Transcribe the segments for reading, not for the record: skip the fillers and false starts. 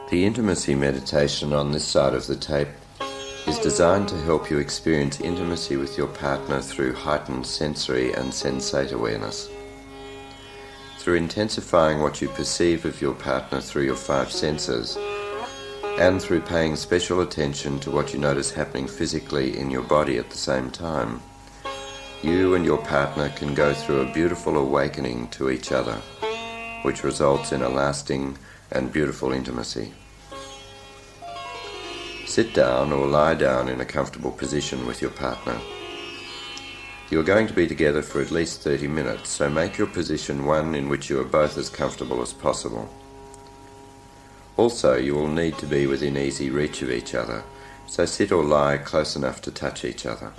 The intimacy meditation on this side of the tape is designed to help you experience intimacy with your partner through heightened sensory and sensate awareness. Through intensifying what you perceive of your partner through your five senses, and through paying special attention to what you notice happening physically in your body at the same time, you and your partner can go through a beautiful awakening to each other, which results in a lasting and beautiful intimacy. Sit down or lie down in a comfortable position with your partner. You are going to be together for at least 30 minutes, so make your position one in which you are both as comfortable as possible. Also, you will need to be within easy reach of each other, so sit or lie close enough to touch each other.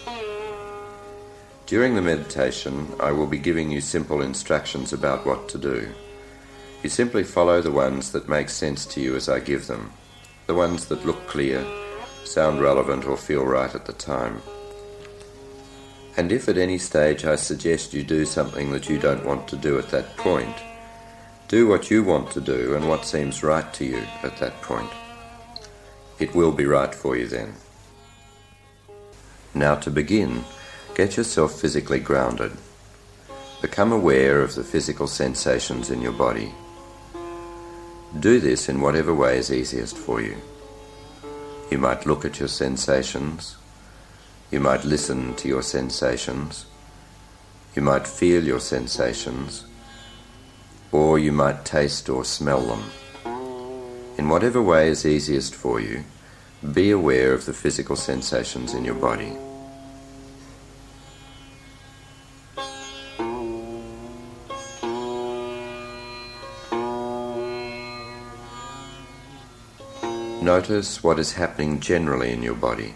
During the meditation, I will be giving you simple instructions about what to do. You simply follow the ones that make sense to you as I give them, the ones that look clear, sound relevant, or feel right at the time. And if at any stage I suggest you do something that you don't want to do at that point, do what you want to do and what seems right to you at that point. It will be right for you then. Now to begin, get yourself physically grounded. Become aware of the physical sensations in your body. Do this in whatever way is easiest for you. You might look at your sensations. You might listen to your sensations. You might feel your sensations. Or you might taste or smell them. In whatever way is easiest for you, be aware of the physical sensations in your body. Notice what is happening generally in your body.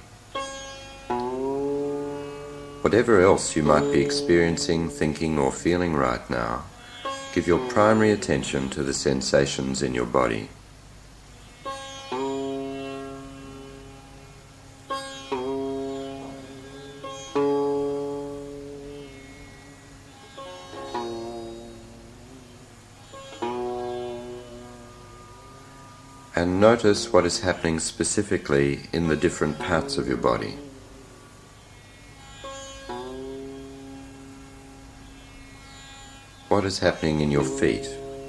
Whatever else you might be experiencing, thinking, or feeling right now, give your primary attention to the sensations in your body. And notice what is happening specifically in the different parts of your body. What is happening in your feet,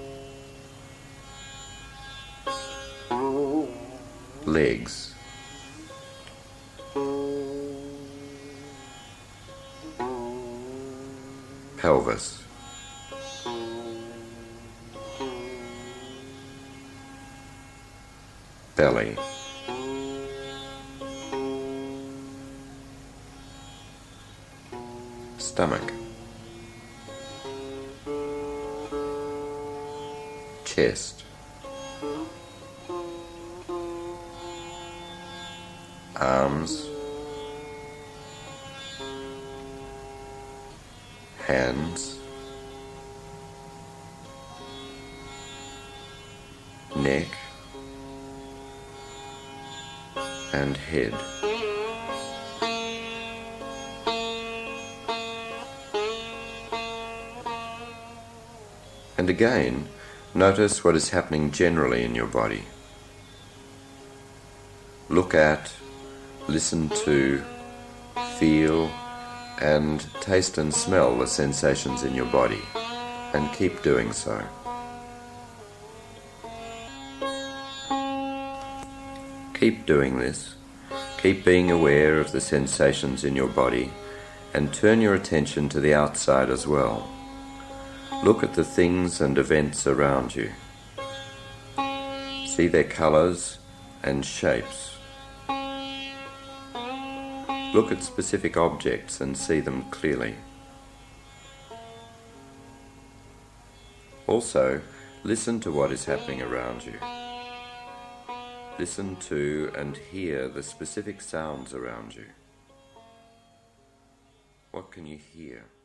legs, pelvis, belly, stomach, chest, arms, hands, neck, and head. And again, notice what is happening generally in your body. Look at, listen to, feel, and taste and smell the sensations in your body, and keep doing so. Keep doing this. Keep being aware of the sensations in your body, and turn your attention to the outside as well. Look at the things and events around you. See their colours and shapes. Look at specific objects and see them clearly. Also, listen to what is happening around you. Listen to and hear the specific sounds around you. What can you hear?